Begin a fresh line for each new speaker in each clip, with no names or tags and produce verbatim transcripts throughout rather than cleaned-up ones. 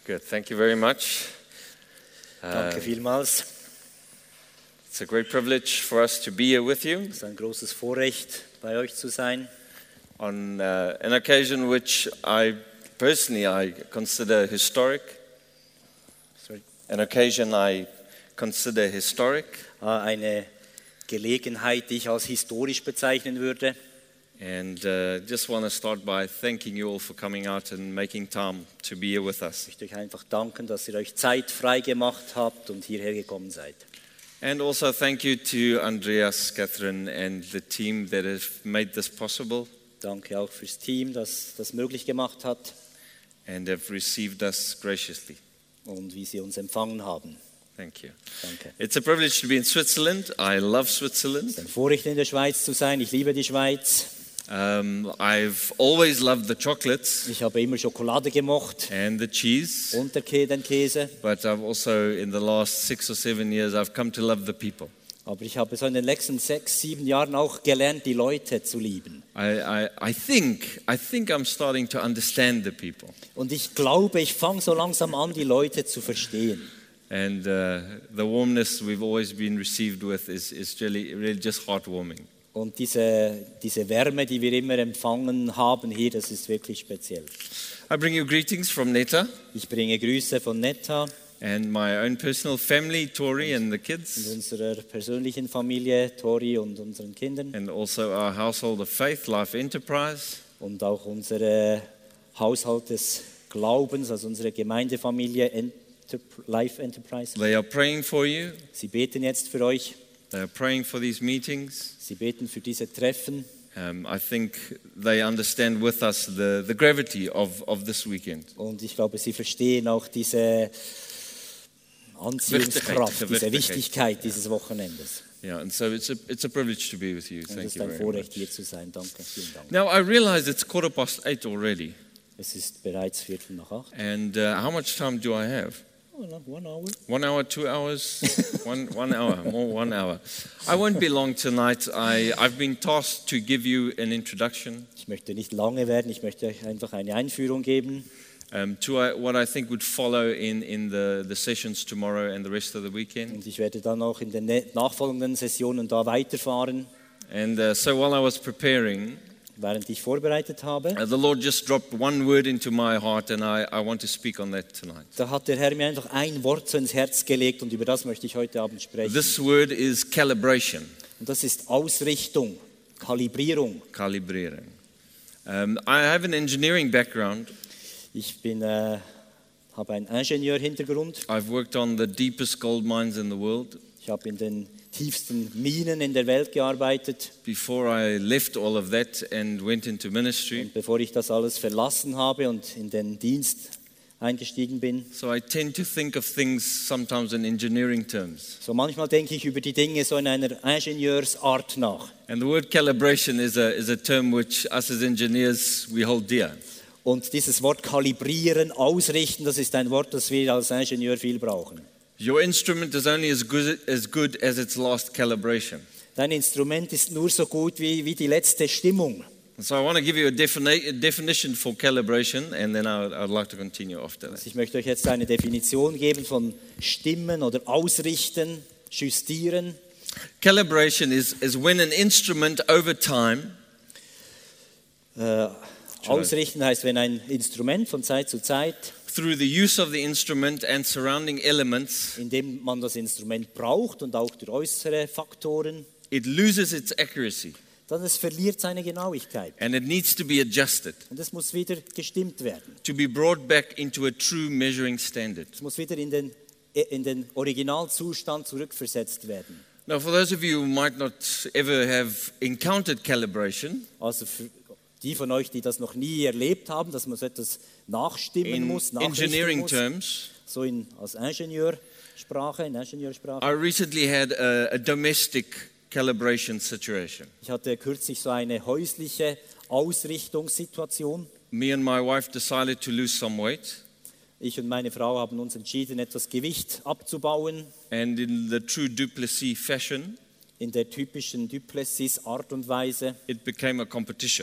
Good, thank you very much.
Danke vielmals.
It's a great privilege for us to be here with you
Es ist ein großes Vorrecht, bei euch zu sein.
on uh, an occasion which I personally I consider historic.
Sorry.
An occasion I consider historic,
Ah, Eine Gelegenheit, die ich als historisch bezeichnen würde.
and uh, just want to start by thanking you all for coming out and making time to be here with us.
Ich möchte euch einfach danken, dass ihr euch Zeit frei gemacht habt und hierher gekommen seid.
And also thank you to Andreas, Catherine, and the team that have made this possible
Danke auch fürs Team, das das möglich gemacht hat
and have received us graciously.
und wie sie uns empfangen haben.
Thank you.
Danke.
It's a privilege to be in Switzerland. I love Switzerland.
Es ist ein Vorrecht, in der Schweiz zu sein. Ich liebe die Schweiz.
Um, I've always loved the chocolates
Ich habe immer Schokolade gemocht
and the cheese,
und der Kä- den Käse.
but I've also, in the last six or seven years, I've come to love the people.
Aber ich habe so in den letzten sechs, sieben Jahren auch gelernt, die Leute zu lieben.
I, I, I think, I think I'm starting to understand the people.
Und ich glaube, ich fange so langsam an, die Leute zu verstehen.
And uh, the warmness we've always been received with is, is really, really just heartwarming.
Und diese, diese Wärme, die wir immer empfangen haben hier, das ist wirklich speziell.
I bring you greetings from Netta
Ich bringe Grüße von Netta
and my own personal family, Tori and the
und
kids,
unserer persönlichen Familie, Tori und unseren Kindern
and also our household of faith, Life Enterprise.
und auch unsere Haushalt des Glaubens, also unsere Gemeindefamilie Enter- Life Enterprise.
They are praying for you.
Sie beten jetzt für euch,
They are praying for these meetings.
sie beten für diese Treffen.
Um, I think they understand with us the, the gravity of, of this weekend.
Und ich glaube, sie verstehen auch diese Anziehungskraft,
Wichtigkeit,
diese
Wichtigkeit.
Wichtigkeit dieses Wochenendes.
Yeah, and so it's a, it's a privilege to be with you.
Und es
Thank
ist
you
ein
very
Vorrecht,
much.
hier zu sein. Danke, vielen Dank.
Now, I realize it's quarter past eight already.
Es ist bereits Viertel nach acht.
And uh, how much time do I have?
Oh, noch one hour.
One hour, two hours, one, one hour, more one hour. I won't be long tonight. I, I've been tasked to give you an introduction
Ich möchte nicht lange werden, ich möchte euch einfach eine Einführung geben
um, to uh, what I think would follow in, in the, the sessions tomorrow and the rest of the weekend.
und ich werde dann auch in den ne- nachfolgenden Sessionen da weiterfahren,
And uh, so while I was preparing,
während ich vorbereitet habe.
uh, the Lord just dropped one word into my heart, and I, I want to speak on that tonight.
Da hat der Herr mir einfach ein Wort so ins Herz gelegt und über das möchte ich heute Abend sprechen.
This word is calibration,
Und das ist Ausrichtung, Kalibrierung.
calibrering. Um, I have an engineering background.
Ich bin, äh, habe einen Ingenieurhintergrund.
I've worked on the deepest gold mines in the world.
Ich habe in den tiefsten Minen in der Welt gearbeitet.
Before I left all of that and went into ministry,
Und bevor ich das alles verlassen habe und in den Dienst eingestiegen bin,
so I tend to think of things sometimes in engineering terms.
so manchmal denke ich über die Dinge so in einer Ingenieursart nach.
And the word calibration is a, is a term which us as engineers, we hold dear.
Und dieses Wort kalibrieren, ausrichten, das ist ein Wort, das wir als Ingenieur viel brauchen.
Your instrument is only as good as, good as its last calibration.
Dein Instrument ist nur so gut wie, wie die letzte Stimmung.
And so I want to give you a, defini- a definition for calibration, and then I would, I would like to continue after that.
Also ich möchte euch jetzt eine Definition geben von Stimmen oder Ausrichten, Justieren.
Calibration is, is when an instrument over time
Äh, ausrichten heißt, wenn ein Instrument von Zeit zu Zeit,
through the use of the instrument and surrounding elements,
indem man das Instrument braucht und auch durch äußere Faktoren,
it loses its accuracy
dann es verliert seine Genauigkeit.
and it needs to be adjusted
Und es muss wieder gestimmt werden.
to be brought back into a true measuring standard.
Es muss wieder in den, in den Originalzustand zurückversetzt werden.
Now, for those of you who might not ever have encountered calibration,
Also für die von euch, die das noch nie erlebt haben, dass man so etwas nachstimmen
in
muss, nachrichten
engineering
muss,
terms,
so in, als Ingenieursprache, in Ingenieursprache.
I recently had a, a domestic calibration situation.
Ich hatte kürzlich so eine häusliche Ausrichtungssituation.
Me and my wife decided to lose some weight,
Ich und meine Frau haben uns entschieden, etwas Gewicht abzubauen.
and in the true Duplessis fashion,
In der typischen Duplessis-Art und Weise.
it became a competition.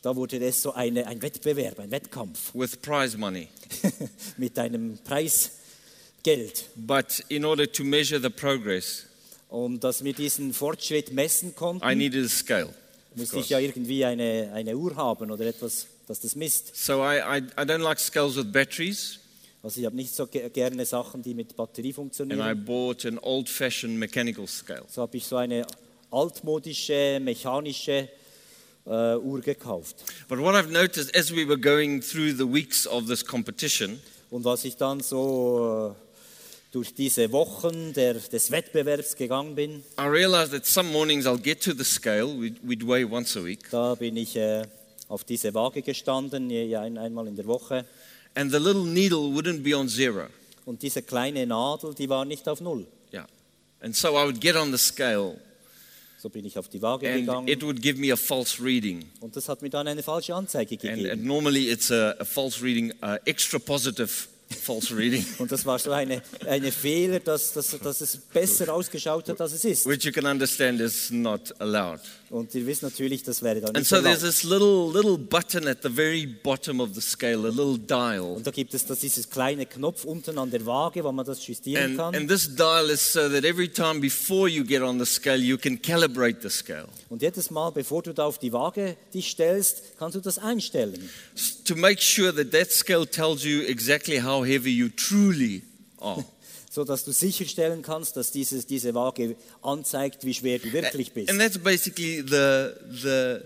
da wurde es so eine, ein Wettbewerb, ein Wettkampf
with prize money.
mit einem Preisgeld.
But in order to measure the progress,
Und dass wir diesen Fortschritt messen konnten,
I needed a scale. of
musste ich
course.
ja irgendwie eine, eine Uhr haben oder etwas, das das misst.
So I, I, I don't like scales with batteries,
Also ich habe nicht so ge gerne Sachen, die mit Batterie
and I
funktionieren.
bought an old-fashioned mechanical scale.
So habe ich so eine altmodische, mechanische äh, Uhr gekauft.
But what I've noticed as we were going through the weeks of this competition,
Und was ich dann so äh, durch diese Wochen der, des Wettbewerbs gegangen bin,
I realized that some mornings I'll get to the scale, we'd, we'd weigh once a week,
da bin ich äh, auf diese Waage gestanden, je, ein, einmal in der Woche.
and the little needle wouldn't be on zero.
Und diese kleine Nadel, die war nicht auf Null.
Yeah. And so I would get on the scale,
So bin ich auf die Waage
and
gegangen
it would give me a false reading.
und das hat mir dann eine falsche Anzeige
And, and
gegeben.
normally it's a, a false reading, uh, extra positive false reading,
Und das war so eine, eine Fehler, dass, dass, dass es besser ausgeschaut hat, als es ist.
which you can understand is not allowed.
Und ihr wisst natürlich, das wäre dann
And
nicht
so there's
erlaubt.
this little little button at the very bottom of the scale, a little dial.
Und da gibt es das, dieses kleine Knopf unten an der Waage, wo man das justieren
And,
kann.
and this dial is so that every time before you get on the scale, you can calibrate the scale
Und jedes Mal, bevor du da auf die Waage dich stellst, kannst du das einstellen.
S- to make sure that that scale tells you exactly how heavy you truly are.
So dass du sicherstellen kannst, dass dieses, diese Waage anzeigt, wie schwer du wirklich bist.
And that's basically the, the,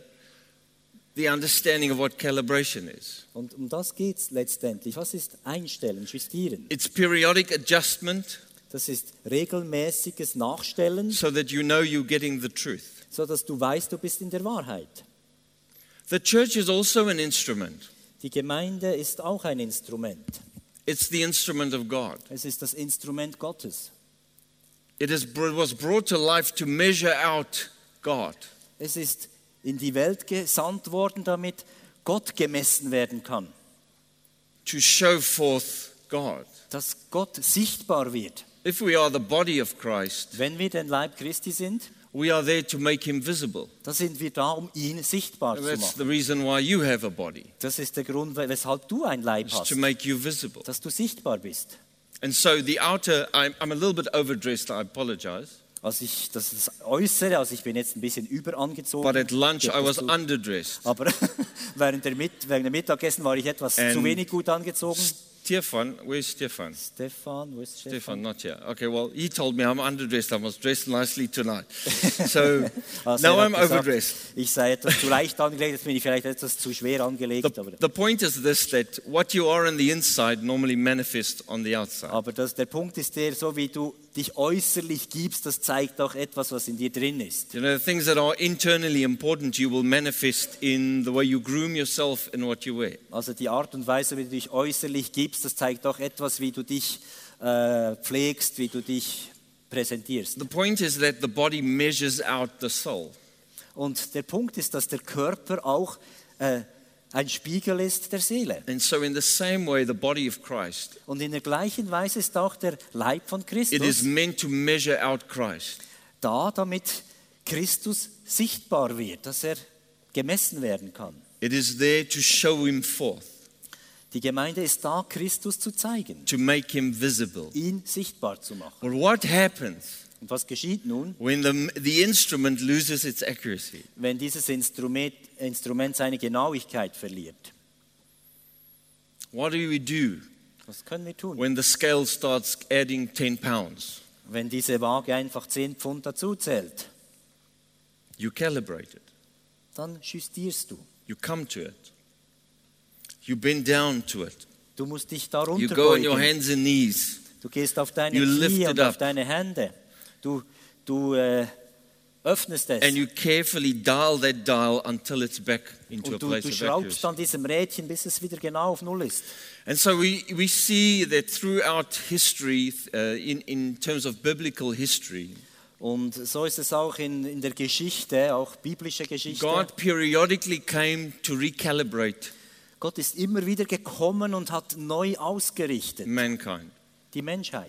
the understanding of what calibration is.
Und um das geht es letztendlich. Was ist Einstellen, Justieren?
It's periodic adjustment
Das ist regelmäßiges Nachstellen,
so that you know you're getting the truth.
so dass du weißt, du bist in der Wahrheit.
The church is also an instrument.
Die Gemeinde ist auch ein Instrument.
It's the instrument of God.
Es ist das Instrument Gottes.
It is, it was brought to life to measure out God.
Es ist in die Welt gesandt worden, damit Gott gemessen werden kann.
To show forth God.
Dass Gott sichtbar wird.
If we are the body of Christ,
Wenn wir den Leib Christi sind,
we are there to make him visible.
dann sind wir da, um ihn sichtbar
And
zu
that's
machen.
the reason why you have a body,
Das ist der Grund, weshalb du ein Leib
is
hast,
to make you visible.
dass du sichtbar bist.
And so the outer, I'm, I'm a little bit overdressed, I apologize.
Also ich, das ist das Äußere, also ich bin jetzt ein bisschen überangezogen.
But at lunch I was
Du-
underdressed.
Aber während der, Mit während der Mittagessen war ich etwas
And-
zu wenig gut angezogen.
Stefan, where's Stefan?
Stefan, wo ist Stefan?
Stefan, not here. Okay, well, he told me I'm underdressed. I was dressed nicely tonight. So
Also
now
er
I'm
hat gesagt,
overdressed.
ich sei etwas zu leicht angelegt, jetzt bin ich vielleicht etwas zu schwer angelegt.
The,
aber
the point is this, that what you are on the inside normally manifests on the outside.
aber das, der Punkt ist der, so wie du dich äußerlich gibst, das zeigt auch etwas, was in dir drin ist.
You know, the things that are internally important, you will manifest in the way you groom yourself and what you wear.
Also die Art und Weise, wie du dich äußerlich gibst, das zeigt auch etwas, wie du dich äh, pflegst, wie du dich präsentierst.
The point is that the body measures out the soul.
Und der Punkt ist, dass der Körper auch äh, ein Spiegel ist der Seele.
And so in the same way, the body of Christ,
Und in der gleichen Weise ist auch der Leib von
it is
Christus
meant to measure out Christ.
da, damit Christus sichtbar wird, dass er gemessen werden kann.
It is there to show him forth,
Die Gemeinde ist da, Christus zu zeigen,
to make him visible.
ihn sichtbar zu machen.
But what happens
Und was geschieht nun,
when the, the instrument loses its accuracy?
wenn dieses Instrument, Instrument seine Genauigkeit verliert?
What do we do
Was können wir tun,
when the scale starts adding ten pounds?
wenn diese Waage einfach zehn Pfund dazuzählt?
You calibrate it.
Dann justierst du.
You come to it. You bend down to it.
Du musst dich da
You go on your
runterbeugen.
hands and knees.
Du gehst auf deine
You lift
Knie
it
und
up.
auf deine Hände. Du, du äh, öffnest es.
And you carefully dial that dial until it's back into a
Und du,
place
du
of
schraubst
accuracy.
an diesem Rädchen, bis es wieder genau auf Null ist.
And so we, we see that throughout history, uh, in, in terms of biblical history,
Und so ist es auch in, in der Geschichte, auch biblische Geschichte.
God periodically came to recalibrate
Gott ist immer wieder gekommen und hat neu ausgerichtet,
mankind.
die Menschheit.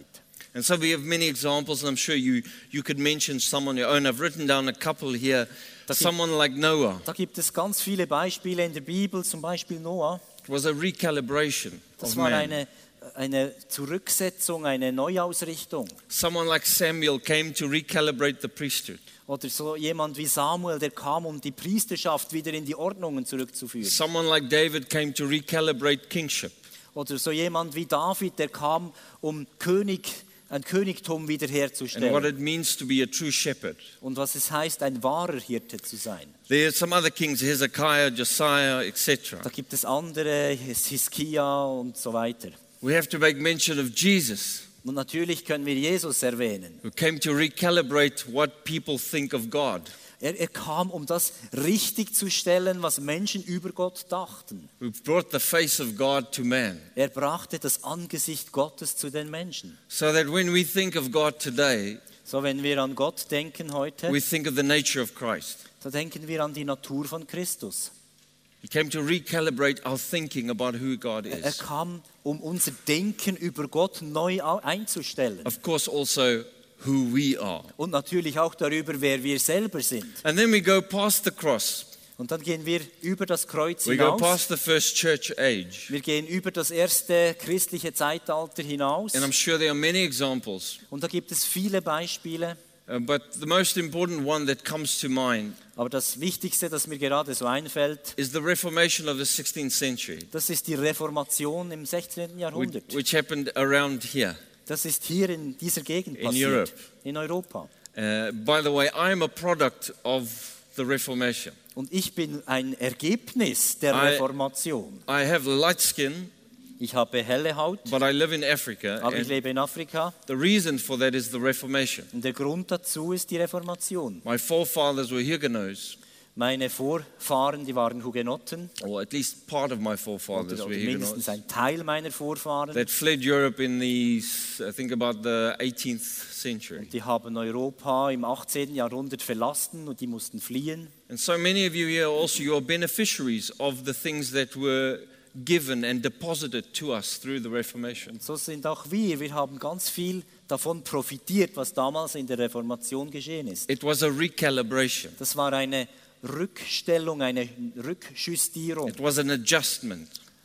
And so we have many examples, and I'm sure you, you could mention some on your own. I've written down a couple here.
Da gibt-
Someone like Noah.
Da gibt es ganz viele Beispiele in der Bibel, zum Beispiel Noah.
It was a recalibration
Das
of
war
man.
eine, eine Zurücksetzung, eine Neuausrichtung.
Someone like Samuel came to recalibrate the priesthood.
Oder so jemand wie Samuel, der kam, um die Priesterschaft wieder in die Ordnungen zurückzuführen.
Someone like David came to recalibrate kingship.
Oder so jemand wie David, der kam, um König, ein Königtum
And what
wiederherzustellen.
it means to be a true shepherd.
Und was es heißt, ein wahrer Hirte zu sein.
There are some other kings, Hezekiah, Josiah, et cetera.
Da gibt es andere, Hiskia und so weiter.
We have to make mention of Jesus,
Und natürlich können wir Jesus erwähnen.
who came to recalibrate what people think of God,
Er, er kam, um das richtig zu stellen, was Menschen über Gott dachten.
who brought the face of God to man.
Er brachte das Angesicht Gottes zu den Menschen.
So that when we think of God today,
So, wenn wir an Gott denken heute,
we think of the nature of Christ.
da denken wir an die Natur von Christus.
He came to recalibrate our thinking about who God
Er
is.
kam, um unser Denken über Gott neu au- einzustellen.
Of course, also who we are.
Und natürlich auch darüber, wer wir selber sind.
And then we go past the cross.
Und dann gehen wir über das Kreuz
We go
hinaus.
past the first church age.
Wir gehen über das erste christliche Zeitalter hinaus.
And I'm sure there are many examples.
Und da gibt es viele Beispiele.
Uh, but the most important one that comes to mind
Aber das Wichtigste, das mir gerade so einfällt,
is the Reformation of the sixteenth century,
das ist die Reformation im sechzehnten
which,
Jahrhundert.
which happened around here.
Das ist hier in dieser Gegend
In
passiert,
Europe.
in Europa.
Uh, by the way, I'm a product of the Reformation.
Und ich bin ein Ergebnis der
I-
Reformation.
I have light skin,
Ich habe helle Haut,
but I live in Africa.
aber ich
And
lebe in Afrika.
the reason for that is the Reformation.
Und der Grund dazu ist die Reformation.
My forefathers were Huguenots,
Meine Vorfahren, die waren Hugenotten,
or at least part of my forefathers
oder,
were
oder mindestens
Huguenots,
ein Teil meiner Vorfahren.
that fled Europe in the, I think about the eighteenth century.
Die haben Europa im achtzehnten Jahrhundert verlassen und die mussten fliehen.
And so many of you here also, you are beneficiaries of the things that were given and deposited to us through the Reformation.
Und so sind auch wir. Wir haben ganz viel davon profitiert, was damals in der Reformation geschehen ist.
It was a recalibration.
Das war eine Rückstellung, eine Rückjustierung.
It was an adjustment.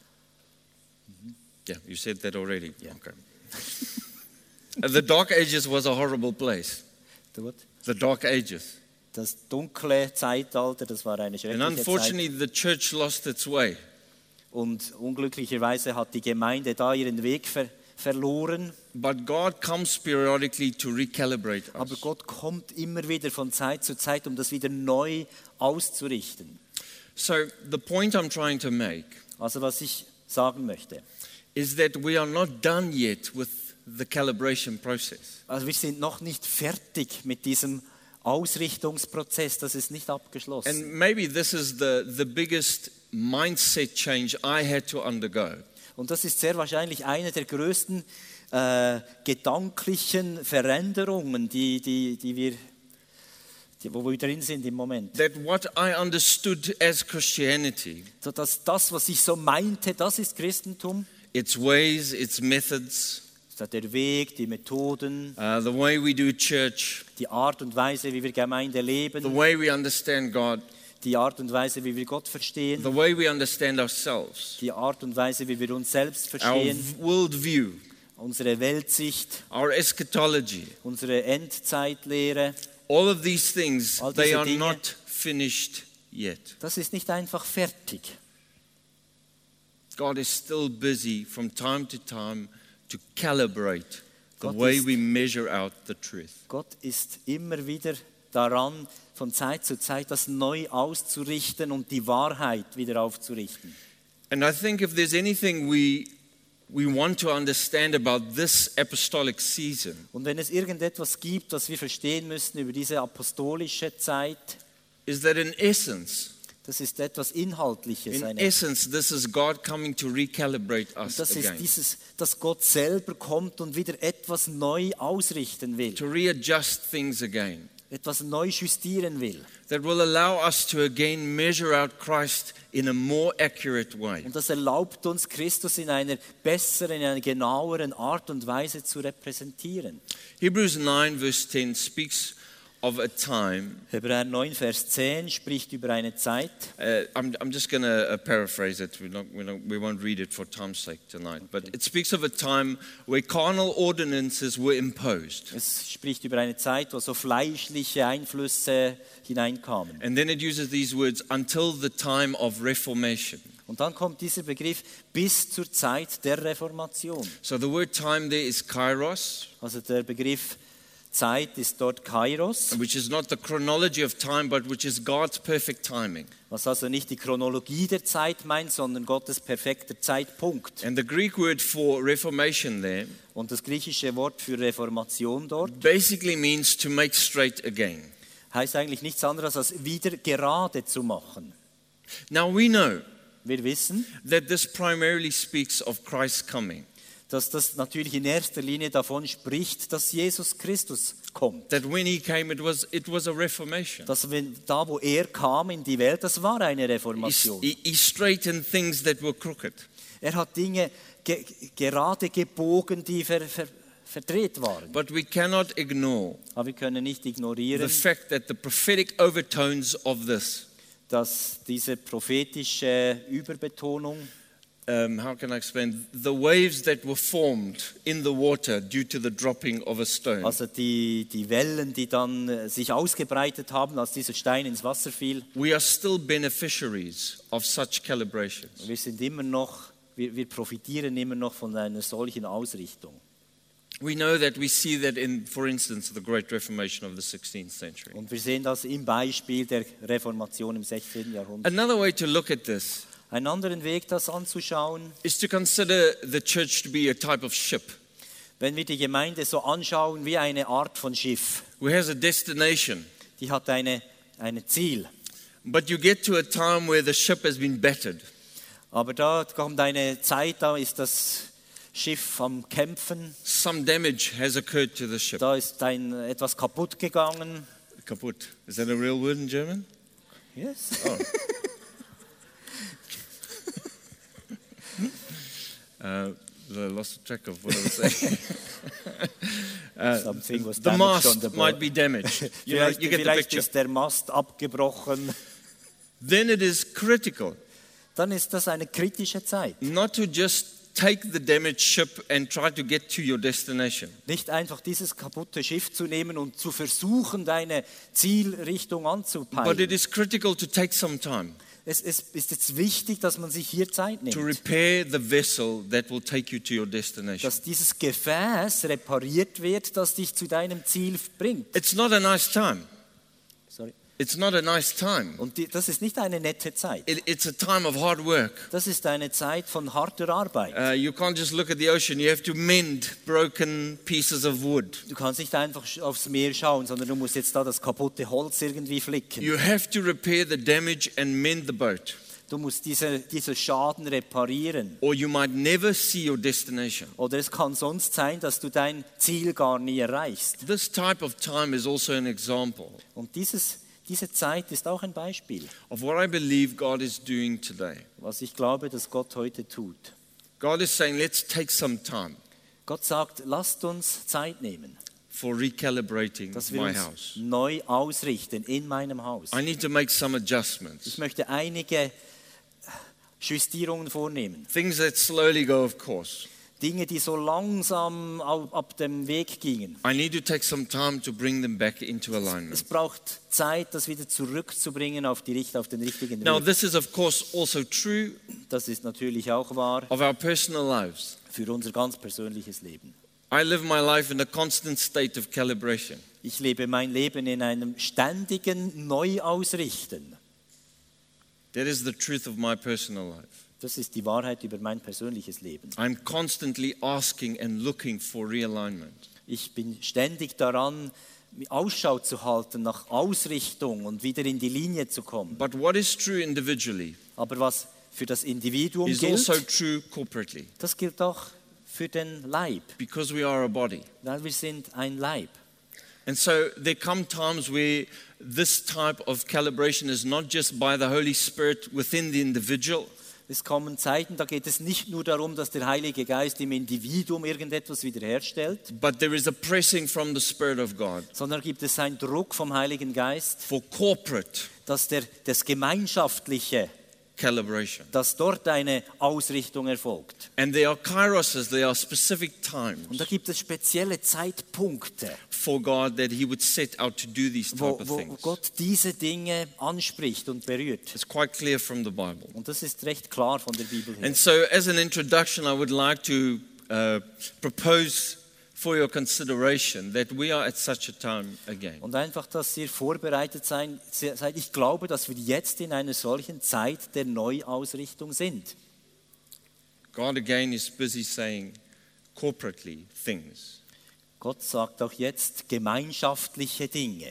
Yeah, you said that already.
Yeah.
Okay. Uh, the Dark Ages was a horrible place. The Dark Ages.
Das dunkle Zeitalter, das war eine
And
schreckliche Zeit.
unfortunately, the church lost its way.
Und unglücklicherweise hat die Gemeinde da ihren Weg ver verloren.
But God comes periodically to recalibrate
Aber
us.
Gott kommt immer wieder von Zeit zu Zeit, um das wieder neu auszurichten.
So the point I'm trying to make
Also was ich sagen möchte.
is that we are not done yet with the calibration process.
Also wir sind noch nicht fertig mit diesem Ausrichtungsprozess, das ist nicht abgeschlossen.
And maybe this is the, the biggest mindset change I had to undergo.
Und das ist sehr wahrscheinlich eine der größten äh, gedanklichen Veränderungen, die, die, die wir, die, wo wir drin sind im Moment.
That what I understood as Christianity,
So, dass das, was ich so meinte, das ist Christentum.
its ways, its methods,
Das ist der Weg, die Methoden,
uh, the way we do church,
die Art und Weise, wie wir Gemeinde
the
leben,
way we understand God,
die Art und Weise, wie wir Gott verstehen,
the way we understand ourselves,
die Art und Weise, wie wir uns selbst
our
verstehen,
worldview,
unsere Weltsicht,
our eschatology,
unsere Endzeitlehre.
all of these things,
All
they
diese
are
Dinge.
not finished yet.
Das ist nicht einfach fertig.
God is still busy from time to time to calibrate the
Gott
way
ist-
we measure out the truth.
Gott ist immer wieder daran, von Zeit zu Zeit das neu auszurichten und die Wahrheit wieder aufzurichten.
And I think if there's anything we we want to understand about this apostolic season,
Und wenn es irgendetwas gibt, was wir verstehen müssen über diese apostolische Zeit,
is that in essence,
das ist etwas Inhaltliches.
in
Eine,
essence, this is God coming to recalibrate us
das ist
again,
dieses, dass Gott selber kommt und wieder etwas neu ausrichten will.
to readjust things again.
etwas neu justieren will.
that will allow us to again measure out Christ in a more accurate way.
Und das erlaubt uns, Christus in einer besseren, in einer genaueren Art und Weise zu repräsentieren.
Hebrews nine verse ten speaks of a time.
Hebräer neun, Vers zehn spricht über eine Zeit.
Uh, I'm, I'm just going to uh, paraphrase it. We're not, we're not, we won't read it for time's sake tonight. But it speaks of a time where carnal ordinances were imposed.
Es spricht über eine Zeit, wo so fleischliche Einflüsse hineinkamen.
And then it uses these words, until the time of Reformation.
Und dann kommt dieser Begriff bis zur Zeit der Reformation.
So the word time there is kairos,
Also der Begriff Zeit ist dort Kairos,
which is not the chronology of time, but which is God's perfect timing.
was also nicht die Chronologie der Zeit meint, sondern Gottes perfekter Zeitpunkt.
And the Greek word for reformation there
Und das griechische Wort für Reformation dort
basically means to make straight again.
heißt eigentlich nichts anderes als wieder gerade zu machen.
Now we know
Wir wissen,
that this primarily speaks of Christ's coming,
dass das natürlich in erster Linie davon spricht, dass Jesus Christus kommt.
that when he came it was, it was a reformation.
Dass wenn, da, wo er kam in die Welt, das war eine
He,
Reformation.
he, he straightened things that were crooked.
Er hat Dinge ge gerade gebogen, die ver ver verdreht waren.
But we cannot ignore
Aber wir können nicht
the
ignorieren,
fact that the prophetic overtones of this,
dass diese prophetische Überbetonung,
um, how can I explain, the waves that were formed in the water due to the dropping of a stone,
also die, die Wellen, die dann äh, sich ausgebreitet haben, als dieser Stein ins Wasser fiel,
we are still beneficiaries of such calibrations.
wir sind immer noch, wir, wir profitieren immer noch von einer solchen Ausrichtung.
We know that we see that in, for instance, the Great Reformation of the sixteenth century.
Und wir sehen das im Beispiel der Reformation im sechzehnten Jahrhundert.
Another way to look at this
Einen anderen Weg, das anzuschauen,
is to consider the church to be a type of ship
wenn wir die Gemeinde so anschauen wie eine Art von Schiff.
who has a destination,
Die hat eine, ein Ziel.
but you get to a time where the ship has been battered.
Aber da kommt eine Zeit, da ist das Schiff am Kämpfen,
Some damage has occurred to the ship.
da ist ein, etwas kaputt gegangen.
Kaputt. Is that a real word in German?
Yes.
Oh. uh, I lost track of what I was saying. uh,
Something was
the
damaged on
mast
the boat.
might be damaged. You, know,
Vielleicht,
you get the
vielleicht
picture.
ist der Mast abgebrochen.
Then it is critical
Dann ist das eine kritische Zeit.
not to just take the damaged ship and try to get to your destination,
Nicht einfach dieses kaputte Schiff zu nehmen und zu versuchen, deine Zielrichtung
but it
anzupeilen.
is critical to take some time
Es, es ist jetzt wichtig, dass man sich hier Zeit
to
nimmt,
repair the vessel that will take you to your destination.
dass dieses Gefäß repariert wird, das dich zu deinem Ziel bringt.
It's not a nice time.
Sorry.
It's not a nice time.
Und die, das ist nicht eine nette Zeit.
It, it's a time of hard work.
Das ist eine Zeit von harter Arbeit.
Uh, you can't just look at the ocean. You have to mend broken pieces of wood.
Du kannst nicht einfach aufs Meer schauen, sondern du musst jetzt da das kaputte Holz irgendwie flicken.
You have to repair the damage and mend the boat,
Du musst diese, diese Schaden reparieren.
or you might never see your destination.
Oder es kann sonst sein, dass du dein Ziel gar nie erreichst.
This type of time is also an example
Und dieses, diese Zeit ist auch ein Beispiel,
of what I believe God is doing today.
was ich glaube, dass Gott heute tut.
God is saying, let's take some time
Gott sagt, lasst uns Zeit nehmen,
for recalibrating
dass wir
my
uns
house.
neu ausrichten in meinem Haus.
I need to make some
Ich
adjustments.
möchte einige Justierungen vornehmen.
Things that slowly go, of course.
Dinge, die so langsam au- ab dem Weg gingen.
I need to take some time to bring them back into
Es
alignment.
braucht Zeit, das wieder zurückzubringen auf, die, Richt- auf den richtigen
Now,
Weg.
this is, of course, also true
Das ist natürlich auch wahr
of our personal lives.
für unser ganz persönliches Leben.
I live my life in a constant state of calibration.
Ich lebe mein Leben in einem ständigen Neuausrichten.
That is the truth of my personal life.
Das ist die Wahrheit über mein persönliches Leben.
I'm constantly asking and looking for realignment.
Ich bin ständig daran, Ausschau zu halten nach Ausrichtung und wieder in die Linie zu kommen.
But what is true individually
Aber was für das Individuum
is
gilt,
also true corporately,
das gilt auch für den Leib,
because we are a body.
weil wir sind ein Leib.
And so there come times where this type of calibration is not just by the Holy Spirit within the individual,
Es kommen Zeiten, da geht es nicht nur darum, dass der Heilige Geist im Individuum irgendetwas wiederherstellt,
but there is a pressing from the Spirit of God
sondern gibt es einen Druck vom Heiligen Geist,
for corporate
dass der, das Gemeinschaftliche,
calibration.
dass dort eine Ausrichtung erfolgt.
And there are kairoses, there are specific
Und
times
da gibt es spezielle Zeitpunkte,
for God that He would set out to do these
wo,
type of
wo
things.
Gott diese Dinge anspricht und berührt.
It's quite clear from the Bible.
Und das ist recht klar von der Bibel her.
And so, as an introduction, I would like to uh, propose for your consideration that we are at such a time again.
Und einfach, dass ihr vorbereitet sein, seid. Ich glaube, dass wir jetzt in einer solchen Zeit der Neuausrichtung sind.
God again is busy saying corporately things.
Gott sagt auch jetzt gemeinschaftliche Dinge.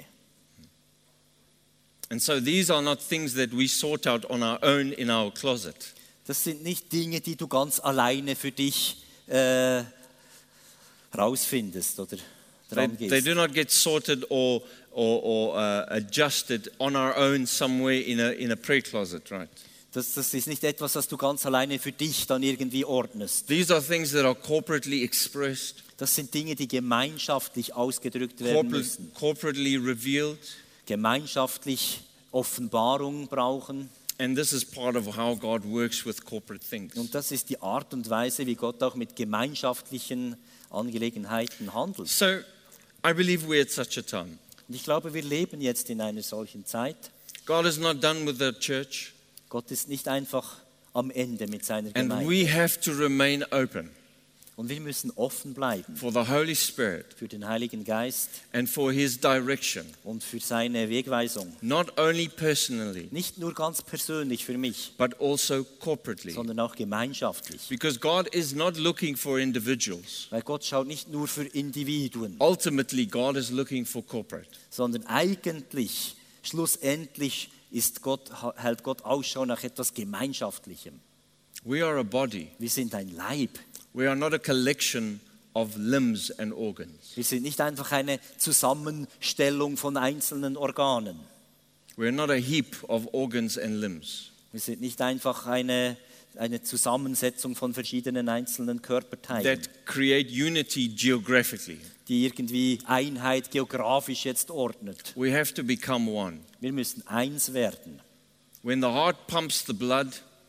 And so these are not things that we sort out on our own in our closet.
Das sind nicht Dinge, die du ganz alleine für dich äh, rausfindest oder
They,
dran
they
gehst.
do not get sorted or, or, or uh, adjusted on our own somewhere in a, in a prayer closet, right?
Das, das ist nicht etwas, das du ganz alleine für dich dann irgendwie ordnest.
These are things that are corporately expressed,
Das sind Dinge, die gemeinschaftlich ausgedrückt werden
corporate,
müssen.
corporately revealed,
Gemeinschaftlich Offenbarung brauchen.
and this is part of how God works with corporate things.
Und das ist die Art und Weise, wie Gott auch mit gemeinschaftlichen Angelegenheiten handelt.
So I believe we're at such a time.
Und ich glaube, wir leben jetzt in einer solchen Zeit.
God is not done with the church,
Gott ist nicht einfach am Ende mit seiner
and
Gemeinde.
we have to remain open
Und wir müssen offen bleiben
for the Holy Spirit
für den Heiligen Geist
and for His direction,
und für seine Wegweisung.
not only personally,
Nicht nur ganz persönlich für mich,
but also corporately.
sondern auch gemeinschaftlich.
Because God is not looking for individuals.
Weil Gott schaut nicht nur für Individuen,
Ultimately, God is looking for corporate.
sondern eigentlich, schlussendlich ist Gott, hält Gott Ausschau nach etwas Gemeinschaftlichem.
We are a body.
Wir sind ein Leib.
We are not a collection of limbs and organs.
Wir sind nicht einfach eine Zusammenstellung von einzelnen Organen.
We are not a heap of organs and limbs.
Wir sind nicht einfach eine, eine Zusammensetzung von verschiedenen einzelnen Körperteilen,
that create unity geographically.
die irgendwie Einheit geografisch jetzt ordnet.
We have to become one.
Wir müssen eins werden.
When the heart pumps the blood,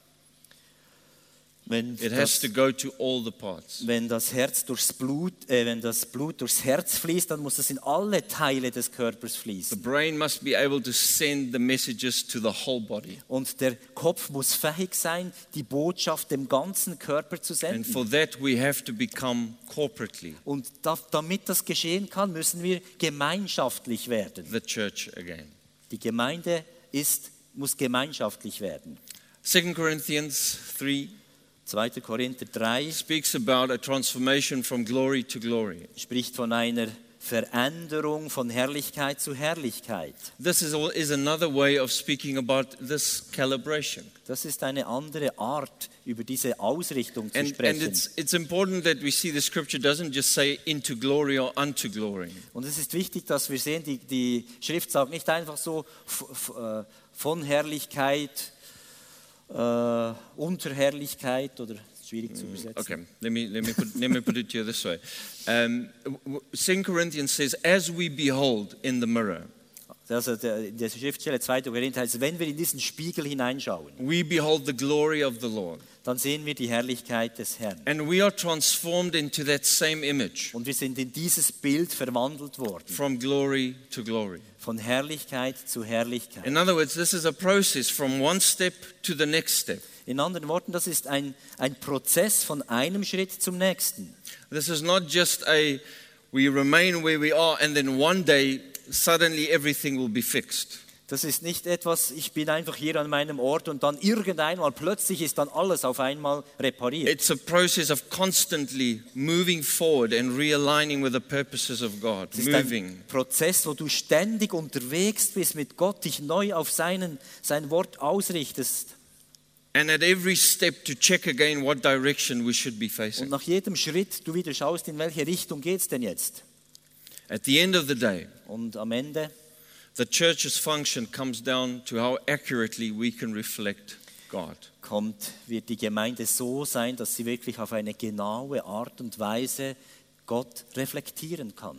Wenn
it has
das,
to go to all the parts.
wenn das Herz durchs Blut, äh, wenn das Blut durchs Herz fließt, dann muss es in alle Teile des Körpers
The
fließen.
brain must be able to send the messages to the whole body.
Und der Kopf muss fähig sein, die Botschaft dem ganzen Körper zu
And
senden.
for that, we have to become corporately
Und da, damit das geschehen kann, müssen wir gemeinschaftlich werden.
the church again.
Die Gemeinde ist, muss gemeinschaftlich werden.
Second Corinthians three
zweiter Korinther drei
speaks about a transformation from glory to glory.
spricht von einer Veränderung von Herrlichkeit zu Herrlichkeit.
This is, all, is another way of speaking about this calibration.
Das ist eine andere Art, über diese Ausrichtung zu
And, and
sprechen.
it's, it's important that we see the scripture doesn't just say into glory or unto glory.
Und es ist wichtig, dass wir sehen, die, die Schrift sagt nicht einfach so f- f- äh, von Herrlichkeit, äh, unter Herrlichkeit oder schwierig zu übersetzen.
Okay, let me, let me, put, let me put it to you this way. Um, Second Corinthians says, as we behold in the mirror,
Also der, in der Schriftstelle zweiter Korinther heißt, wenn wir in diesen Spiegel hineinschauen,
we behold the glory of the Lord.
dann sehen wir die Herrlichkeit des Herrn.
And we are transformed into that same image,
Und wir sind in dieses Bild verwandelt worden,
from glory to glory.
von Herrlichkeit zu Herrlichkeit.
In other words, this is a process from one step to the next step.
In anderen Worten, das ist ein, ein Prozess von einem Schritt zum nächsten.
This is not just a, we remain where we are and then one day suddenly everything will be fixed.
Das ist nicht etwas, ich bin einfach hier an meinem Ort und dann irgendeinmal plötzlich ist dann alles auf einmal repariert.
It's a process of constantly moving forward and realigning with the purposes of God,
Es ist
moving.
ein Prozess, wo du ständig unterwegs bist mit Gott, dich neu auf seinen, sein Wort ausrichtest.
And at every step to check again what direction we should be
Und
facing.
nach jedem Schritt du wieder schaust, in welche Richtung geht es denn jetzt?
At the end of the day,
Und am Ende
the church's function comes down to how accurately we can reflect God.
kommt, wird die Gemeinde so sein, dass sie wirklich auf eine genaue Art und Weise Gott reflektieren kann.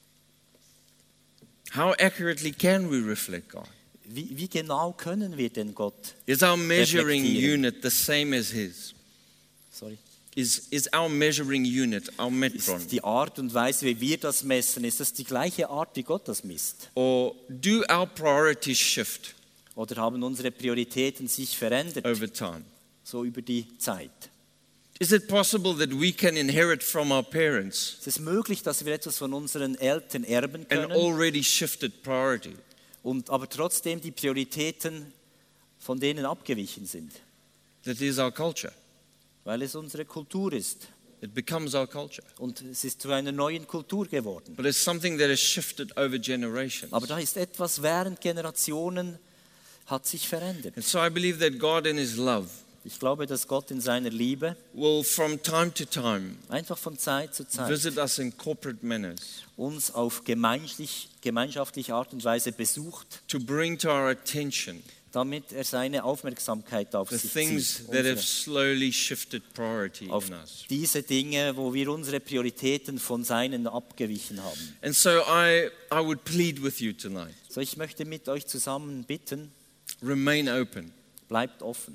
How accurately can we reflect God?
Wie, wie genau können wir denn Gott
Is our measuring
reflektieren?
unit the same as His?
Sorry.
Is, is our measuring unit, our metron?
Ist die Art und Weise, wie wir das messen, ist das die gleiche Art, wie Gott das misst?
Or do our priorities shift
Oder haben unsere Prioritäten sich verändert,
over time?
so über die Zeit?
Is it possible that we can inherit from our parents
Ist es möglich, dass wir etwas von unseren Eltern erben
an
können
already shifted priority?
und aber trotzdem die Prioritäten von denen abgewichen sind?
That is our culture.
Weil es unsere Kultur ist.
It becomes our culture.
Und es ist zu einer neuen Kultur geworden.
But it's something that has shifted over generations.
Aber da ist etwas während Generationen, hat sich verändert.
And so I believe that God in His love
Ich glaube, dass Gott in seiner Liebe
will from time to time
einfach von Zeit zu Zeit
visit us in corporate manners
uns auf gemeinschaftlich, gemeinschaftliche Art und Weise besucht,
to bring to our attention
damit er seine Aufmerksamkeit auf
the
sich
things
zieht.
that have
Unsere,
slowly shifted priority
auf
in us.
diese Dinge, wo wir unsere Prioritäten von seinen abgewichen haben.
And so I, I would plead with you tonight,
So, ich möchte mit euch zusammen bitten,
remain open.
bleibt offen.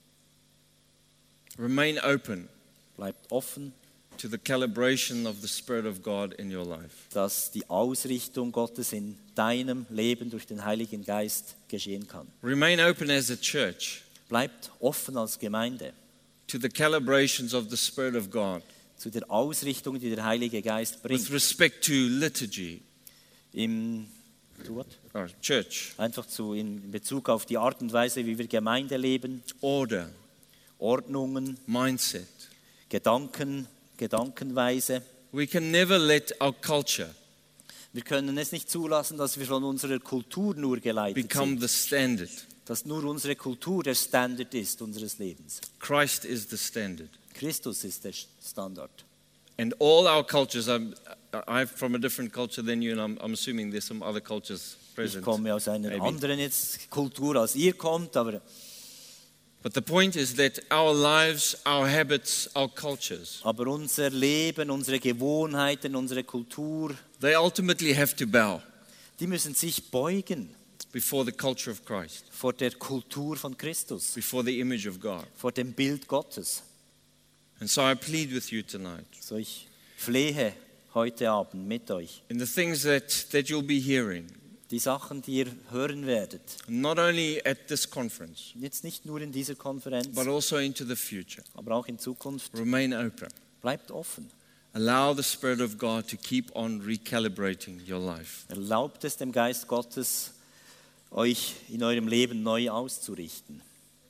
Remain open
Bleibt offen,
to the calibration of the Spirit of God in your life.
dass die Ausrichtung Gottes in deinem Leben durch den Heiligen Geist geschehen kann.
Remain open as a church
Bleibt offen als Gemeinde
to the calibrations of the Spirit of God
zu der Ausrichtung, die der Heilige Geist bringt.
with respect to liturgy.
Im, to what?
Or church,
Einfach zu, in Bezug auf die Art und Weise, wie wir Gemeinde leben,
order,
Ordnungen,
mindset.
Gedanken, Gedankenweise.
We can never let our culture
Wir können es nicht zulassen, dass wir von unserer Kultur nur geleitet
become
sind.
the standard.
Dass nur unsere Kultur der Standard ist unseres Lebens.
Christ is the standard.
Christus ist der Standard.
And all our cultures, I'm, I'm from a different culture than you, and I'm, I'm assuming there's some other cultures
Ich
present.
komme aus einer
maybe.
anderen jetzt Kultur, als ihr kommt, aber,
But the point is that our lives, our habits, our cultures,
aber unser Leben, unsere Gewohnheiten, unsere Kultur,
they ultimately have to bow
die müssen sich beugen
before the culture of Christ,
vor der Kultur von Christus,
before the image of God.
vor dem Bild Gottes.
And so I plead with you tonight,
So ich flehe heute Abend mit euch.
in the things that, that you'll be hearing,
Die Sachen, die ihr hören werdet,
not only at this conference,
jetzt nicht nur in dieser Konferenz,
but also into the future.
aber auch in Zukunft,
Remain open.
bleibt offen.
Allow the Spirit of God to keep on recalibrating your life.
Erlaubt es dem Geist Gottes, euch in eurem Leben neu auszurichten.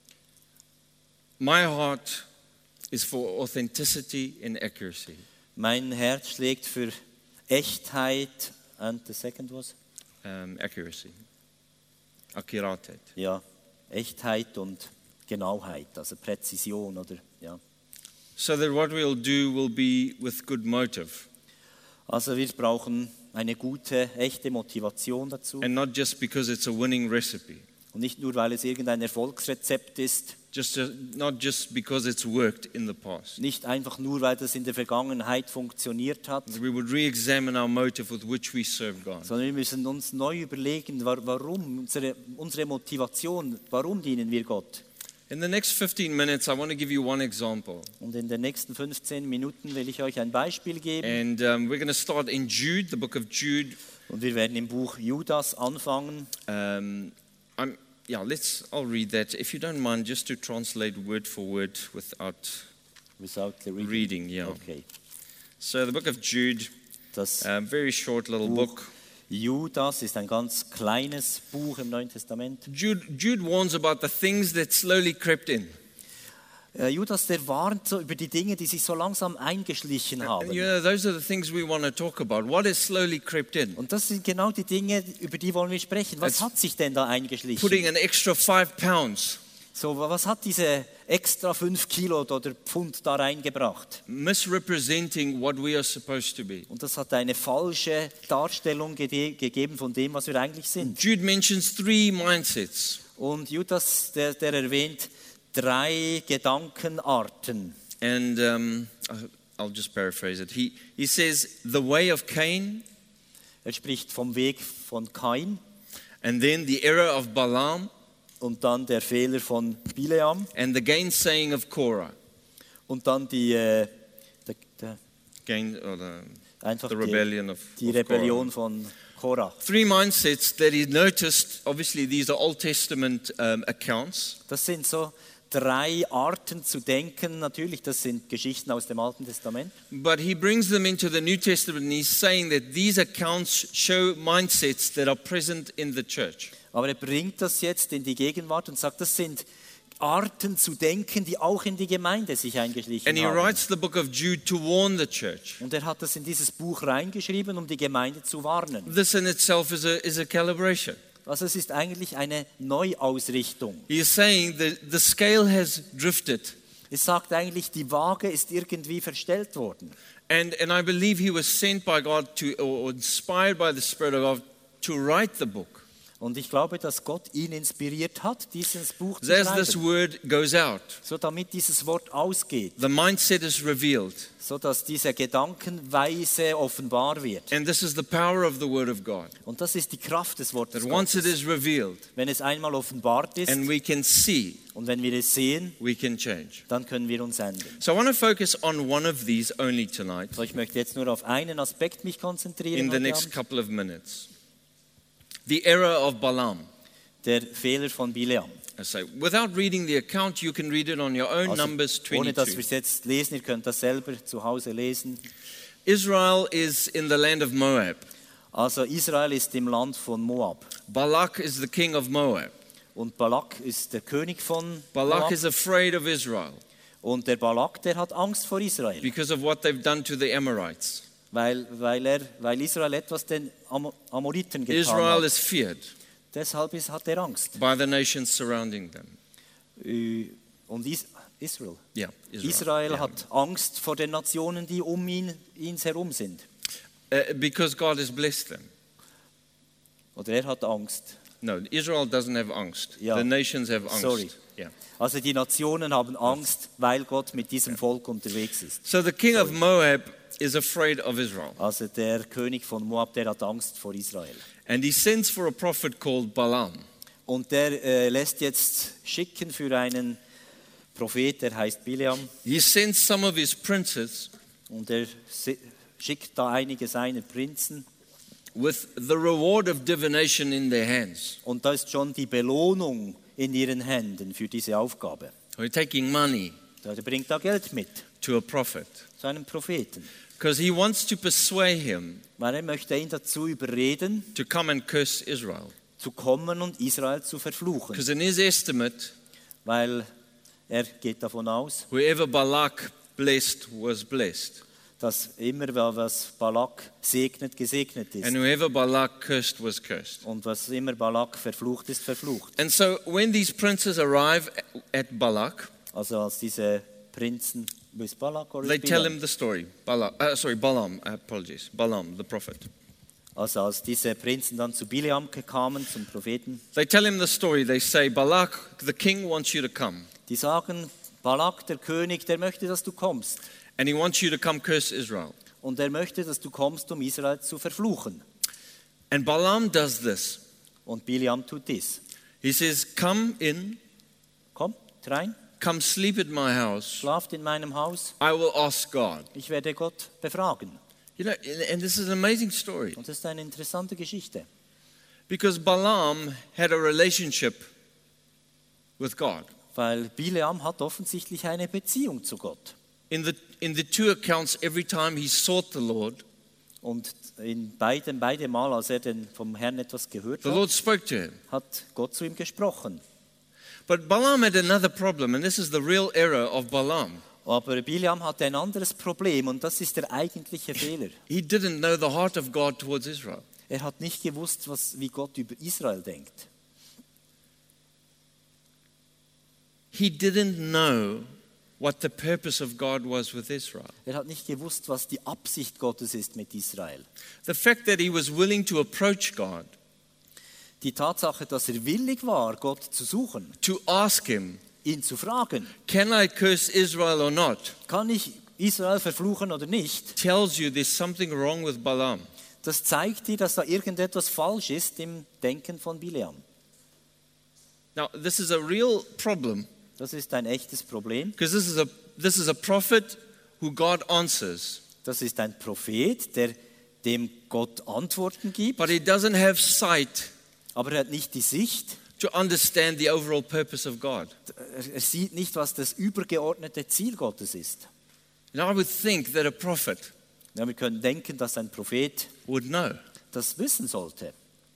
My heart is for authenticity and accuracy.
Mein Herz schlägt für Echtheit. And the second was?
Um, accuracy. Akkuratheit.
Ja, Echtheit und Genauheit, also Präzision oder ja.
So that what we'll do will be with good motive
Also wir brauchen eine gute, echte Motivation dazu
and not just because it's a winning recipe.
und nicht nur, weil es irgendein Erfolgsrezept ist,
Just to, not just because it's worked in the past.
nicht einfach nur, weil das in der Vergangenheit funktioniert hat,
We would re-examine our motive with which we serve God.
sondern wir müssen uns neu überlegen, wa- warum, unsere, unsere Motivation, warum dienen wir Gott.
In the next fifteen minutes, I want to give you one example.
Und in den nächsten fünfzehn Minuten will ich euch ein Beispiel geben.
And um, we're going to start in Jude, the book of Jude.
Und wir werden im Buch Judas anfangen.
Um, I'm, yeah, let's, I'll read that. If you don't mind, just to translate word for word without
Without the reading.
reading, yeah.
Okay.
So the book of Jude,
Das
a very short little
Buch
book.
Judas ist ein ganz kleines Buch im Neuen Testament.
Jude, Jude warns about the things that slowly crept in.
Äh, Judas, der warnt so über die Dinge, die sich so langsam eingeschlichen
And,
haben.
you know, those are the things we want to talk about. What has slowly crept in?
Und das sind genau die Dinge, über die wollen wir sprechen. Was
Als
hat sich denn da eingeschlichen?
Putting an extra five pounds
So, was hat diese extra fünf Kilo oder Pfund da reingebracht?
misrepresenting what we are supposed to be.
Und das hat eine falsche Darstellung gede- gegeben von dem, was wir eigentlich sind.
Jude mentions three mindsets.
Und Judas, der, der erwähnt drei Gedankenarten.
And um, I'll just paraphrase it. He, he says, the way of Cain,
Er spricht vom Weg von Kain
and then the error of Balaam,
und dann der Fehler von Bileam
and the gainsaying of Korah.
und dann die, äh, der, der,
Gain, or the,
einfach
the
die,
rebellion of,
die
of
Rebellion
Korah.
von Korah.
Three mindsets that he noticed. Obviously, these are Old Testament um, accounts.
Das sind so drei Arten zu denken. Natürlich, das sind Geschichten aus dem Alten Testament.
But he brings them into the New Testament and he's saying that these accounts show mindsets that are present in the church.
Aber er bringt das jetzt in die Gegenwart und sagt, das sind Arten zu denken, die auch in die Gemeinde sich eingeschlichen
And he
haben.
writes the book of Jude to warn the church.
Und er hat das in dieses Buch reingeschrieben, um die Gemeinde zu warnen.
This in itself is a, is a calibration.
Also es ist eigentlich eine Neuausrichtung.
He is saying that the scale has drifted.
Es sagt eigentlich, die Waage ist irgendwie verstellt worden.
And, and I believe he was sent by God to, or inspired by the Spirit of God to write the book.
Und ich glaube, dass Gott ihn inspiriert hat, dieses Buch zu
So as this
schreiben,
word goes out,
so damit dieses Wort ausgeht,
the mindset is revealed.
so dass diese Gedankenweise offenbar wird.
And this is the power of the word of God.
Und das ist die Kraft des Wortes
That once it
Gottes.
is revealed
Wenn es einmal offenbart ist
and we can see,
und wenn wir es sehen,
we can change.
dann können wir uns ändern.
So I want to focus on one of these only tonight
So, ich möchte jetzt nur auf einen Aspekt mich konzentrieren.
in the
heute
next
Abend.
couple of minutes. The error of Balaam.
Der Fehler von Bileam.
I say, without reading the account, you can read it on your own.
Also,
Numbers
ohne dass wir
twenty-two.
es jetzt lesen, ihr könnt das selber zu Hause lesen.
Israel is in the land of Moab.
Also Israel ist im Land von Moab.
Balak is the king of Moab.
Und Balak ist der König von
Balak
Moab.
is afraid of Israel
Und der Balak, der hat Angst vor Israel,
because of what they've done to the Amorites.
weil, weil, er, weil Israel etwas den Am- Amoriten getan
Israel
hat.
is feared
Deshalb ist, hat er Angst.
by the nations surrounding them.
Äh, Und Is Israel.
Yeah, Israel.
Israel
Yeah.
hat Angst vor den Nationen, die um ihn, ihn herum sind.
Uh, because God has blessed them.
Oder er hat Angst.
No, Israel doesn't have angst.
Yeah.
The nations have angst.
Sorry.
Yeah.
Also die Nationen haben Angst, weil Gott mit diesem Volk unterwegs ist.
So the king of Moab is afraid of Israel.
Also der König von Moab, der hat Angst vor Israel.
And he sends for a prophet called Balaam.
Und der äh, lässt jetzt schicken für einen Prophet, der heißt Bileam.
He sends some of his princes
Und er si- schickt da einige seiner Prinzen.
with the reward of divination in their hands.
Und da ist schon die Belohnung in ihren Händen für diese Aufgabe.
We're taking money
Der bringt da Geld mit,
to a prophet
zu einem Propheten.
because he wants to persuade him
Weil er möchte ihn dazu überreden,
to come and curse Israel.
zu kommen und Israel zu verfluchen.
Because in his estimate,
Weil er geht davon aus,
whoever Balak blessed was blessed,
dass immer, was Balak segnet, gesegnet ist.
and whoever Balak cursed was cursed.
Und was immer Balak verflucht ist, verflucht.
And so when these princes arrive at Balak,
Also als diese Prinzen, wo ist Balak oder
they
ist
tell
Bileam?
him the story. Balak, uh, sorry, Balaam, apologies. Balaam, the prophet.
Also als diese Prinzen dann zu Bileam kamen, zum Propheten,
They tell him the story. They say, Balak, the king wants you to come,
die sagen, Balak, der König, der möchte, dass du kommst.
and he wants you to come curse Israel.
Und er möchte, dass du kommst, um Israel zu verfluchen.
And Balaam does this.
Und Bileam tut dies.
He says, come in,
Kommt rein,
come sleep at my house.
schlaft in meinem Haus,
I will ask God.
ich werde Gott befragen.
You know, and this is an amazing story
Und das ist eine interessante Geschichte.
because Balaam had a relationship with God.
Weil Bileam hat offensichtlich eine Beziehung zu Gott.
In the, in the two accounts, every time he sought the Lord,
Und in beiden, beide Mal, als er denn vom Herrn etwas gehört
the
hat,
Lord spoke to him.
hat Gott zu ihm gesprochen.
But Balaam had another problem, and this is the real error of Balaam.
Aber Bileam hatte ein anderes Problem und das ist der eigentliche Fehler.
He didn't know the heart of God towards Israel.
Er hat nicht gewusst, was, wie Gott über Israel denkt.
he didn't know what the purpose of God was with Israel.
Er hat nicht gewusst, was die Absicht Gottes ist mit Israel.
The fact that he was willing to approach God,
Die Tatsache, dass er willig war, Gott zu suchen,
to ask him,
ihn zu fragen,
can I curse Israel or not,
kann ich Israel verfluchen oder nicht,
tells you there's something wrong with Balaam.
das zeigt dir, dass da irgendetwas falsch ist im Denken von Bileam.
Now, this is a real problem
Das ist ein echtes Problem.
because this is a this is a prophet who God answers,
Das ist ein Prophet, der dem Gott Antworten gibt,
but he doesn't have sight
aber er hat nicht die Sicht,
to understand the overall purpose of God.
er, er sieht nicht, was das übergeordnete Ziel Gottes ist.
Now, I would think that a prophet
Ja, wir können denken, dass ein Prophet
would know,
das wissen sollte.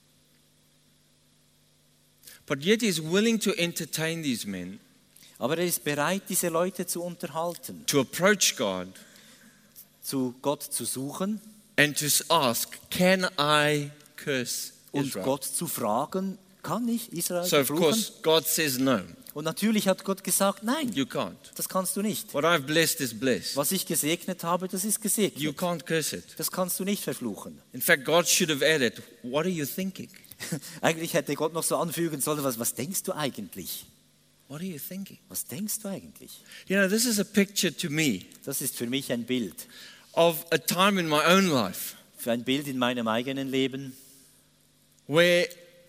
but yet he's willing to entertain these men,
Aber er ist bereit, diese Leute zu unterhalten,
to approach God,
zu Gott zu suchen
and to ask, can I curse
und
Israel?
Gott zu fragen, kann ich Israel
So of
verfluchen?
course God says no,
Und natürlich hat Gott gesagt, nein,
you can't.
das kannst du nicht.
What I've blessed is blessed.
Was ich gesegnet habe, das ist
You
gesegnet.
can't curse it.
Das kannst du nicht verfluchen.
In fact, God should have added, what are you thinking?
Eigentlich hätte Gott noch so anfügen sollen, was, was denkst du eigentlich?
What are you thinking?
Was denkst du eigentlich?
You know, this is a picture to me
Das ist für mich ein Bild.
of a time in my own life
Für ein Bild in meinem eigenen Leben,
where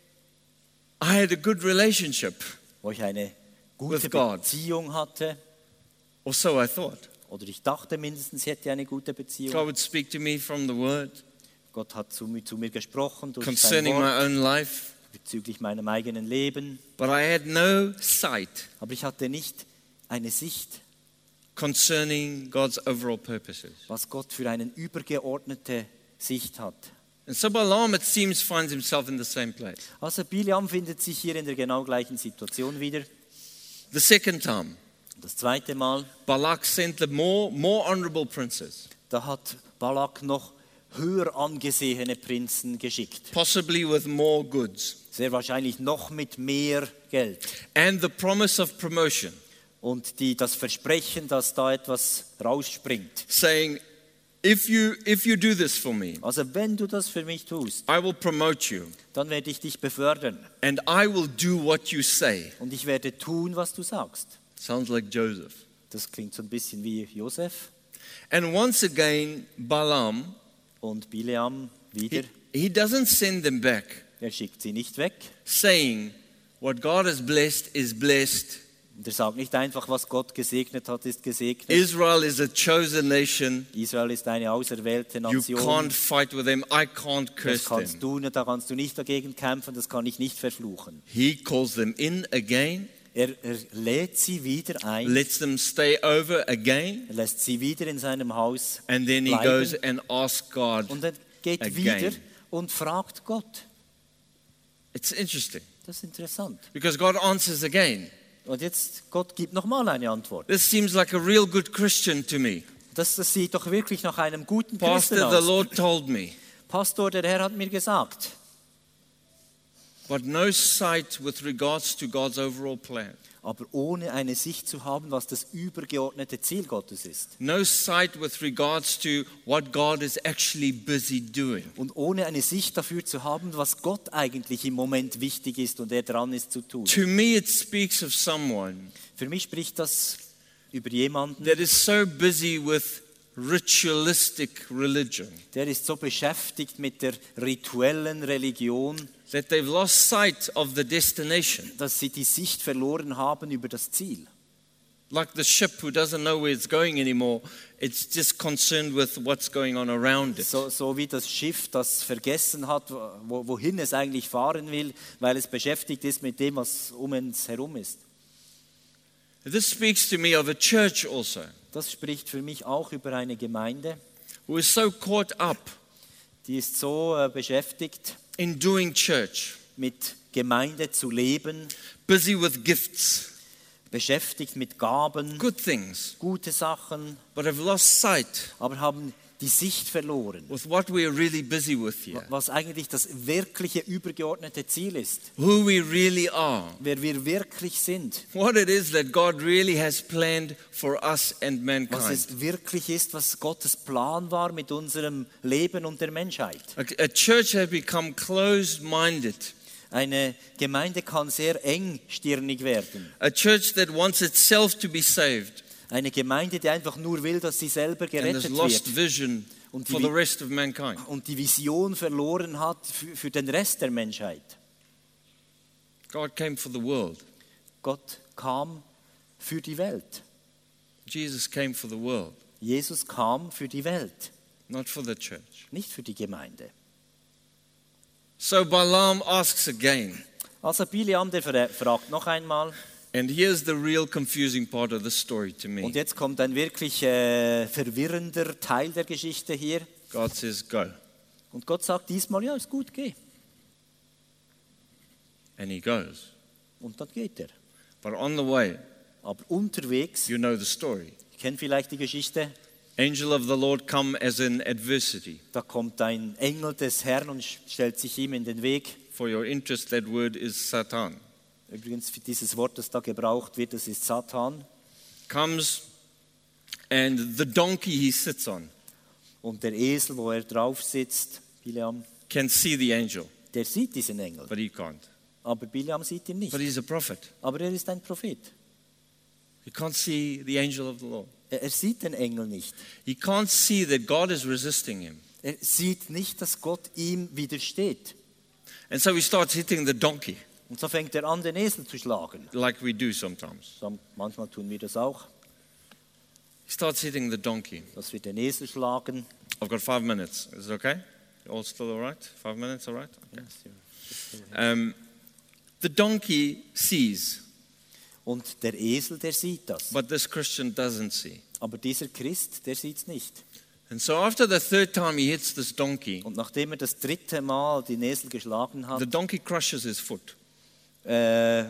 I had a good relationship,
wo ich eine gute
With God.
Beziehung hatte.
or so I thought.
Oder ich dachte mindestens, ich hätte eine gute
God
Beziehung.
would speak to me from the Word
Gott hat zu mir, zu mir gesprochen durch sein
concerning my
Wort
own life,
bezüglich meinem eigenen Leben.
but I had no sight
Aber ich hatte nicht eine Sicht,
concerning God's overall purposes.
was Gott für eine übergeordnete Sicht hat.
And so Balaam, it seems, finds himself in the same place.
Also Bileam findet sich hier in der genau gleichen Situation wieder.
The second time,
Das zweite Mal,
Balak sent the more, more honorable princes,
da hat Balak noch höher angesehene Prinzen geschickt.
possibly with more goods,
Sehr wahrscheinlich noch mit mehr Geld.
and the promise of promotion,
Und die, das Versprechen, dass da etwas rausspringt.
saying, if you, if you do this for me,
Also wenn du das für mich tust,
I will promote you,
dann werde ich dich befördern.
and I will do what you say.
Und ich werde tun, was du sagst.
Sounds like Joseph.
Das klingt so ein bisschen wie Josef.
And once again, Balaam,
Und Bileam wieder,
he, he doesn't send them back,
er schickt sie nicht weg.
saying, what God has blessed is blessed.
Und er sagt nicht einfach, was Gott gesegnet hat, ist gesegnet.
Israel is a chosen nation.
Israel ist eine auserwählte
You
Nation.
can't fight with them. I can't
Das
curse
kannst
them.
du nicht, da kannst du nicht dagegen kämpfen, das kann ich nicht verfluchen.
He calls them in again,
Er, er lädt sie wieder ein,
lets them stay over again,
er lässt sie wieder in seinem Haus
and then he
bleiben.
goes and asks God.
Und er geht
again.
wieder und fragt Gott.
It's interesting
Das ist interessant.
because God answers again.
Und jetzt, Gott gibt nochmal eine Antwort.
This seems like a real good Christian to me.
Das, das sieht doch wirklich nach einem guten Christen
Pastor, the
aus.
Lord told me,
Pastor, der Herr hat mir gesagt,
but no sight with regards to God's overall plan.
aber ohne eine Sicht zu haben, was das übergeordnete Ziel Gottes ist.
No sight with regards to what God is actually busy doing.
Und ohne eine Sicht dafür zu haben, was Gott eigentlich im Moment wichtig ist und er dran ist zu tun.
To me, it speaks of someone
Für mich spricht das über jemanden,
that is so busy with ritualistic religion
der ist so beschäftigt mit der rituellen Religion,
that they've lost sight of the destination.
dass sie die Sicht verloren haben über das Ziel.
Like the ship who doesn't know where it's going anymore, it's just concerned with what's going on around it.
So, so wie das Schiff, das vergessen hat, wo, wohin es eigentlich fahren will, weil es beschäftigt ist mit dem, was um uns herum ist.
This speaks to me of a church also,
Das spricht für mich auch über eine Gemeinde,
who is so caught up
die ist so äh, beschäftigt,
in doing church,
mit Gemeinde zu leben,
busy with gifts,
beschäftigt mit Gaben,
good things,
gute Sachen,
but have lost sight
aber haben die Sicht verloren,
with what we are really busy with here,
was eigentlich das wirkliche übergeordnete Ziel ist,
who we really are,
wer wir wirklich sind,
what it is that God really has planned for us and
was
mankind.
es wirklich ist, was Gottes Plan war mit unserem Leben und der Menschheit.
A, a church has become closed-minded,
Eine Gemeinde kann sehr engstirnig werden.
a church that wants itself to be saved
Eine Gemeinde, die einfach nur will, dass sie selber
and has
gerettet
lost
wird
vision
Und die
for the
Vi-
rest of mankind.
und die Vision verloren hat für, für den Rest der Menschheit.
God came for the world.
Gott kam für die Welt.
Jesus came for the world,
Jesus kam für die Welt,
not for the church.
nicht für die Gemeinde.
So Balaam asks again,
Also Biliam, der fra- fragt noch einmal,
and here's the real confusing part of the story to me.
und jetzt kommt ein wirklich äh, verwirrender Teil der Geschichte hier.
God says, go.
Und Gott sagt diesmal, ja, ist gut, geh.
And he goes.
Und dann geht er.
But on the way,
Aber unterwegs,
you know the story.
ihr kennt vielleicht die Geschichte,
Angel of the Lord come as in adversity.
da kommt ein Engel des Herrn und stellt sich ihm in den Weg.
For your interest, that word is Satan.
Übrigens, für dieses Wort, das da gebraucht wird, das ist Satan.
Comes, and the donkey he sits on
Und der Esel, wo er drauf sitzt, Biliam,
can see the angel,
der sieht diesen Engel.
but he can't.
Aber Biliam sieht ihn nicht.
But he's a prophet.
Aber er ist ein Prophet.
He can't see the angel of the Lord.
Er, er sieht den Engel nicht.
He can't see that God is resisting him.
Er sieht nicht, dass Gott ihm widersteht.
And so he starts hitting the donkey,
Und so fängt er an, den Esel zu schlagen.
like we do sometimes.
So, manchmal tun wir das auch,
He starts hitting the donkey.
dass wir den Esel schlagen.
I've got five minutes. Is it okay? You all still all right? Five minutes, all right? Um, the donkey sees,
Und der Esel, der sieht das.
but this Christian doesn't see.
Aber dieser Christ, der sieht es nicht.
And so after the third time he hits this donkey,
Und nachdem er das dritte Mal den Esel geschlagen hat,
the donkey crushes his foot.
äh,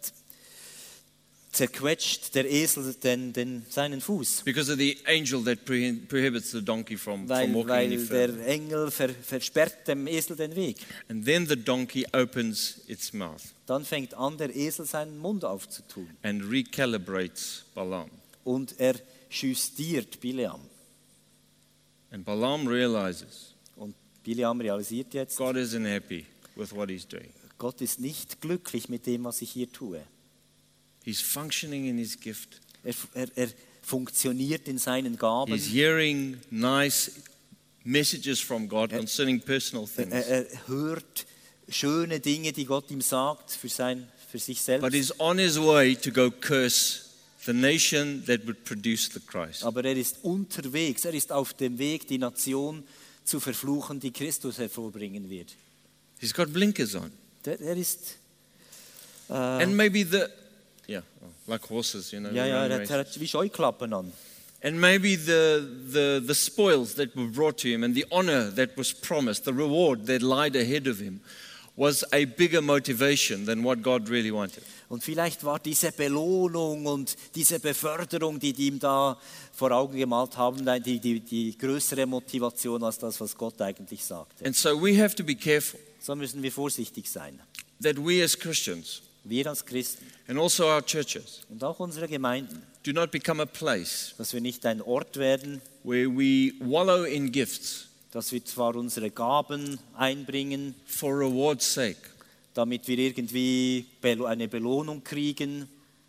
zerquetscht der Esel den, den, seinen Fuß.
Because of the angel that pre- prohibits the donkey from, from
Weil,
walking any
weil
further.
der Engel ver, versperrt dem Esel den Weg.
And then the donkey opens its mouth
Dann fängt an, der Esel seinen Mund aufzutun.
and recalibrates Balaam.
Und er justiert Biliam.
And Balaam realizes
Und Biliam realisiert jetzt,
God isn't happy with what he's doing.
Gott ist nicht glücklich mit dem, was ich hier tue.
He's functioning in his gift.
Er, er, er funktioniert in seinen Gaben.
He's hearing nice messages from God concerning personal
Er,
things.
er hört schöne Dinge, die Gott ihm sagt für, sein, für sich selbst.
But he's on his way to go curse the nation that would produce the Christ.
Aber er ist unterwegs, er ist auf dem Weg, die Nation zu verfluchen, die Christus hervorbringen wird.
He's got blinkers on.
Der, er ist, äh,
And maybe the, yeah, oh, like horses, you know.
ja,
they
ja,
run
er
races.
hat wie Scheuklappen an.
And maybe the, the, the spoils that were brought to him and the honor that was promised, the reward that lied ahead of him, was a bigger motivation than what God really wanted.
Und vielleicht war diese Belohnung und diese Beförderung, die die ihm da vor Augen gemalt haben, die, die, die größere Motivation als das, was Gott eigentlich sagte.
And so we have to be careful
So müssen wir vorsichtig sein.
that we as Christians
Wir als Christen
and also our churches
und auch unsere Gemeinden,
do not become a place
dass wir nicht ein Ort werden,
where we wallow in gifts
dass wir zwar unsere Gaben einbringen,
for reward's sake,
damit wir irgendwie belo- eine Belohnung kriegen.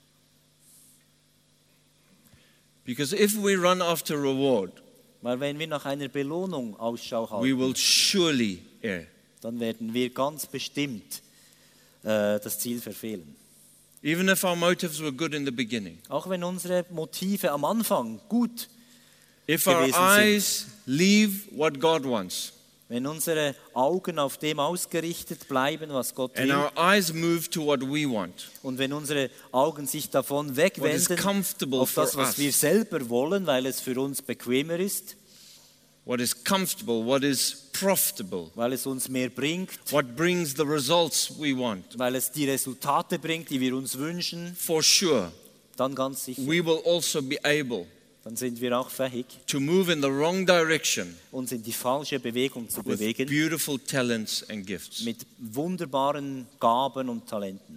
because if we run after reward,
Weil wenn wir nach einer Belohnung Ausschau
we
halten,
will surely err.
dann werden wir ganz bestimmt äh, das Ziel verfehlen.
Even if our motives were good in the beginning.
Auch wenn unsere Motive am Anfang gut,
If our
gewesen sind.
eyes leave what God wants
wenn unsere Augen auf dem ausgerichtet bleiben, was Gott
and
will,
our eyes move to what we want,
und wenn unsere Augen sich davon
what is
wegwenden
comfortable
auf
for
das, was
us,
wir selber wollen, weil es für uns bequemer ist,
what is comfortable, what is profitable,
weil es uns mehr bringt,
what brings the results we want,
weil es die Resultate bringt, die wir uns wünschen,
for sure,
dann ganz sicher
we will also be able
dann sind wir auch fähig,
to move in the wrong direction
uns in die falsche Bewegung zu
with
bewegen,
beautiful talents and gifts.
mit wunderbaren Gaben und Talenten.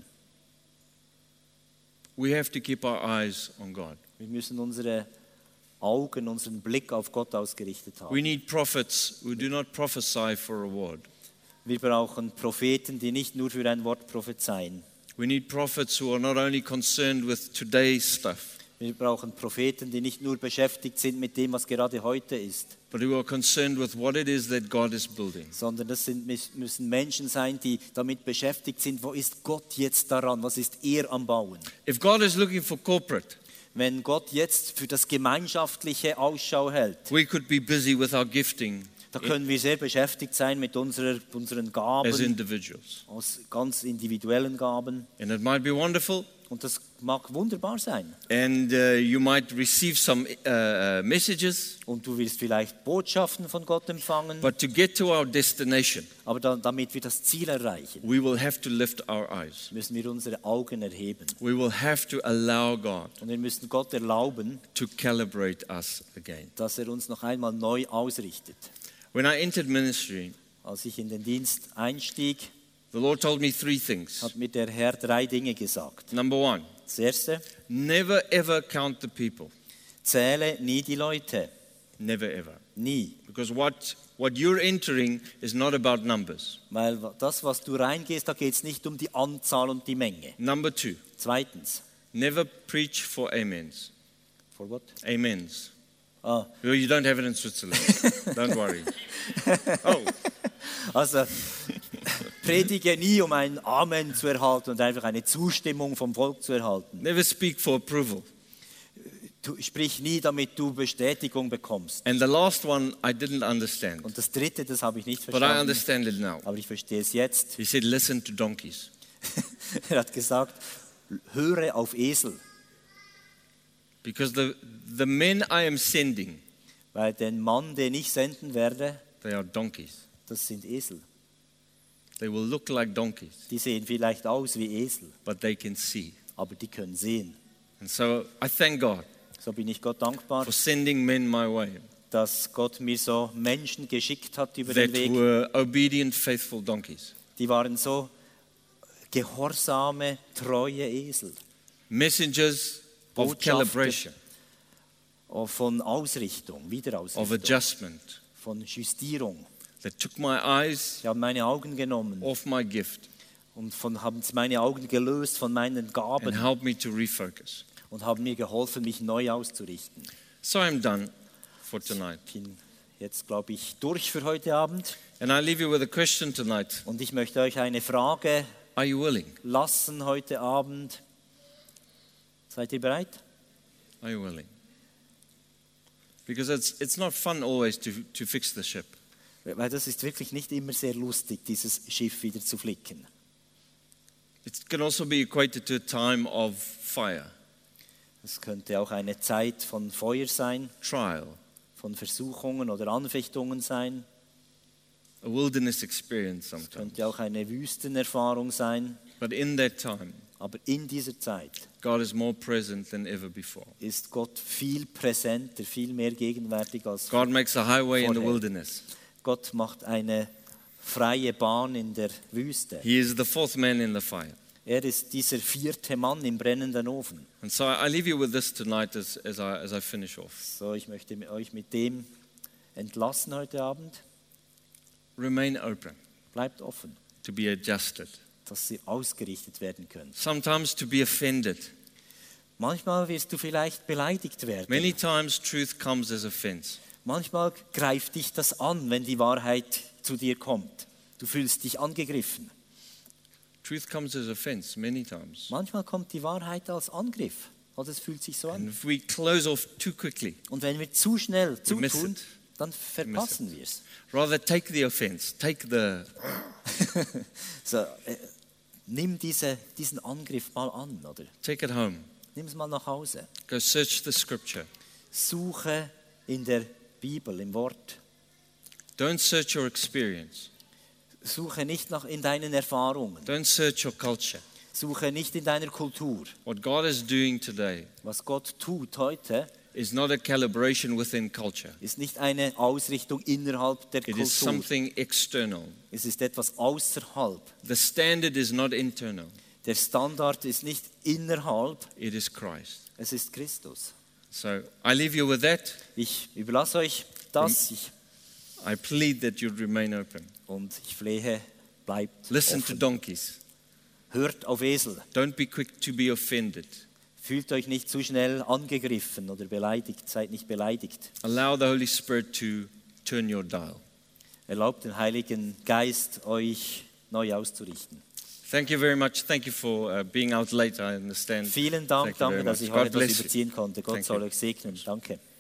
We have to keep our eyes on God.
Wir müssen unsere Augen, unseren Blick auf Gott ausgerichtet
We
haben.
need prophets who do not prophesy for reward.
Wir brauchen Propheten, die nicht nur für ein Wort prophezeien.
We need prophets who are not only concerned with today's stuff,
Wir brauchen Propheten, die nicht nur beschäftigt sind mit dem, was gerade heute ist,
but who are concerned with what it is that God is building.
sondern das sind, müssen Menschen sein, die damit beschäftigt sind, wo ist Gott jetzt daran, was ist er am Bauen.
If God is looking for corporate,
Wenn Gott jetzt für das Gemeinschaftliche Ausschau hält,
we could be busy with our gifting
da können wir sehr beschäftigt sein mit unserer, unseren
as
Gaben,
individuals.
aus ganz individuellen Gaben.
And it might be wonderful,
Und das mag wunderbar sein.
and uh, you might receive some uh, uh, messages,
Und du wirst vielleicht Botschaften von Gott empfangen,
but to get to our destination,
aber da, damit wir das Ziel erreichen,
we will have to lift our eyes.
müssen wir unsere Augen erheben.
We will have to allow God
Und wir müssen Gott erlauben,
to calibrate us again.
dass er uns noch einmal neu ausrichtet.
When I entered ministry,
Als ich in den Dienst einstieg,
the Lord told me three things.
hat mir der Herr drei Dinge gesagt.
Number one,
Das erste,
never ever count the people.
zähle nie die Leute.
Never ever.
Nie.
Because what, what you're entering is not about numbers.
Weil das, was du reingehst, da geht es nicht um die Anzahl und die Menge.
Number two,
Zweitens.
never preach for amens.
For what?
Amens.
Ah,
Well, you don't have it in Switzerland. Don't worry. Oh,
also, predige nie, um ein Amen zu erhalten und einfach eine Zustimmung vom Volk zu erhalten.
never speak for approval.
Du, sprich nie, damit du Bestätigung bekommst.
And the last one I didn't understand,
Und das dritte, das habe ich nicht
but I
verstanden,
understand it now.
aber ich verstehe es jetzt.
He said, listen to donkeys.
Er hat gesagt, höre auf Esel,
Because the, the men I am sending,
weil den Mann, den ich senden werde,
they are donkeys.
das sind Esel.
They will look like donkeys,
Die sehen vielleicht aus wie Esel,
but they can see.
aber die können sehen.
And so I thank God
So bin ich Gott dankbar,
for sending men my way
dass Gott mir so Menschen geschickt hat über den
that
Weg.
were obedient, faithful donkeys.
Die waren so gehorsame, treue Esel.
Messengers of
Botschafter.
calibration,
Oh, von Ausrichtung,
of
Wiederausrichtung,
adjustment,
von Justierung.
that took my eyes
Sie haben meine Augen genommen
off my gift
und von, haben meine Augen gelöst von meinen
and
Gaben
helped me to refocus.
und haben mir geholfen, mich neu auszurichten.
So I'm done for tonight.
Ich bin jetzt, glaube ich, durch für heute Abend
And I leave you with a question tonight.
und ich möchte euch eine Frage
Are you willing?
lassen heute Abend. Seid ihr bereit?
Are you willing? Because it's, it's not fun always to, to fix the ship.
Weil das ist wirklich nicht immer sehr lustig, dieses Schiff wieder zu flicken.
It can also be equated to a time of fire,
Es könnte auch eine Zeit von Feuer sein,
trial,
von Versuchungen oder Anfechtungen sein.
a wilderness experience
Es
sometimes.
könnte auch eine Wüstenerfahrung sein.
But in that time,
Aber in dieser Zeit
God is more present than ever before.
ist Gott viel präsenter, viel mehr gegenwärtig als
God makes a highway in the
Vorher.
wilderness.
Gott macht eine freie Bahn in der Wüste.
He is the fourth man in the fire.
Er ist dieser vierte Mann im brennenden Ofen.
And so I leave you with this tonight as, as, I, as I finish off.
So, ich möchte euch mit dem entlassen heute Abend.
Remain open
Bleibt offen,
to be adjusted.
dass sie ausgerichtet werden können.
Sometimes to be offended.
Manchmal wirst du vielleicht beleidigt werden.
Many times truth comes as offense.
Manchmal greift dich das an, wenn die Wahrheit zu dir kommt. Du fühlst dich angegriffen.
Truth comes as offense many times.
Manchmal kommt die Wahrheit als Angriff. Also es fühlt sich so
And
an.
if we close off too quickly,
Und wenn wir zu schnell
we miss
zutun,
it.
dann verpassen wir es.
Rather take the offense, take the,
So, äh, nimm diese, diesen Angriff mal an, oder?
take it home.
Nimm es mal nach Hause.
Go search the scripture.
Suche in der Bibel, im Wort.
Don't search your experience.
Suche nicht nach in deinen Erfahrungen.
Don't search your culture.
Suche nicht in deiner Kultur.
What God is doing today
Was Gott tut heute,
is not a calibration within culture.
ist nicht eine Ausrichtung innerhalb der
It is
Kultur.
something external.
Es ist etwas außerhalb.
The standard is not internal.
Der Standard ist nicht innerhalb,
It is Christ.
es ist Christus.
So I leave you with that.
Ich überlasse euch das ich,
I plead that you'd remain open.
und ich flehe, bleibt
Listen to
offen.
donkeys.
Hört auf Esel.
Don't be quick to be offended.
Fühlt euch nicht zu schnell angegriffen oder beleidigt. Seid nicht beleidigt.
Allow the Holy Spirit to turn your dial.
Erlaubt den Heiligen Geist, euch neu auszurichten.
Thank you very much. Thank you for uh, being out late. I understand.
Vielen Dank,
Thank you very
danke, dass
much.
ich
God
heute etwas
bless you.
überziehen konnte. Gott
Thank
soll
you.
euch segnen. Danke.